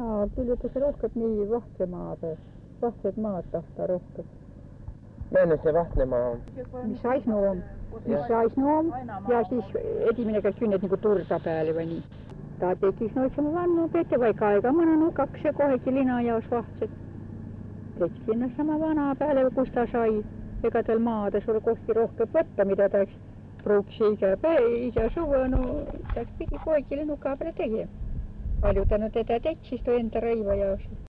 Jaa, kyllä se rohket niin vahtset maat tahtaa rohket. Menne se Vahtnemaa on? Missä Aisnu on? Missä Aisnu on? Ja siis etiminen käy kynnet niinku turta päälle vai niin. Tää tekis noissa mun vannu pete vaikka aika monen kaksi ja kohdekin linajaos vahtset. Tekikin sama vanaa päälle kun sitä sai. Eikä tällä maata sulla kohti rohke pöttä mitä täks pruuksi isä suvanu. Täks piti poikille nukaa päälle tekemään. Paljon tänne tätä teksistä entä reivajaos.